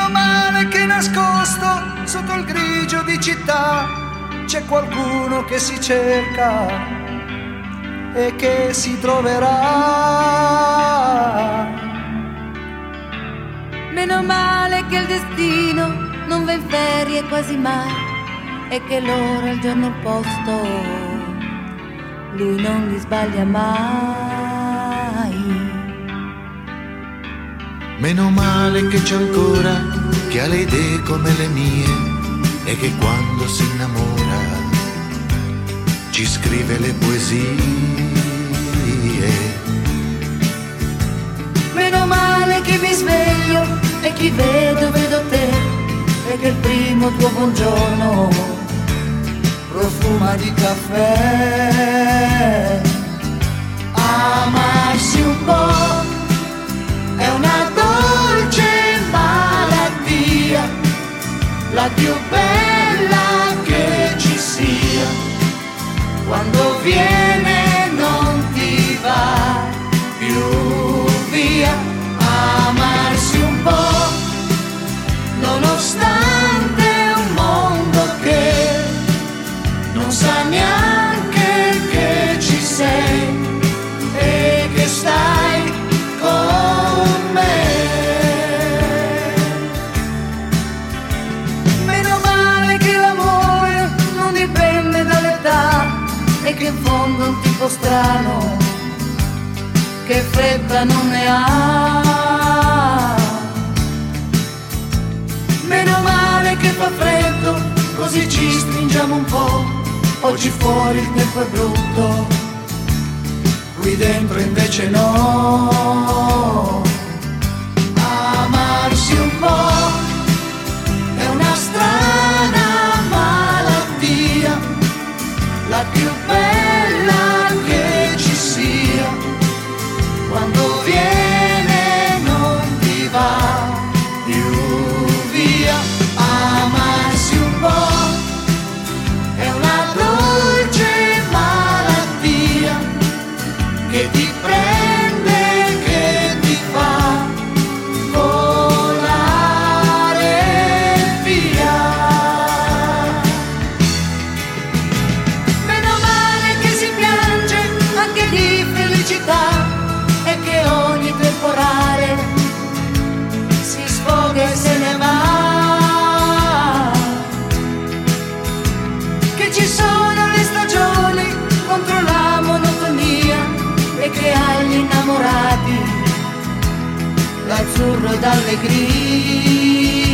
Meno male che nascosto sotto il grigio di città c'è qualcuno che si cerca e che si troverà. Meno male che il destino non va in ferie quasi mai e che l'ora, il giorno, il posto lui non li sbaglia mai. Meno male che c'è ancora chi ha le idee come le mie e che quando si innamora ci scrive le poesie. Meno male che mi sveglio e chi vedo te e che il primo tuo buongiorno Profuma di caffè. amarsi un po' è una dolce malattia, la più bella che ci sia. Quando viene non ti va più via. Amarsi un po', nonostante un mondo che non sa neanche che ci sei e che stai con me. Meno male che l'amore non dipende dall'età e che in fondo è un tipo strano che fretta non ne ha. Meno male che fa freddo, così ci stringiamo un po'. Oggi fuori il tempo è brutto, qui dentro invece no. Amarsi un po' è una strana malattia, la più bella che ci sia. Quando viene non ti va più via. Amarsi un po' è una dolce malattia che ti prende, che ti fa volare via. Meno male che si piange anche di felicità e che ogni temporale si sfoga e se ne va. Che ci sono le stagioni contro la monotonia e che agli innamorati l'azzurro d'allegria.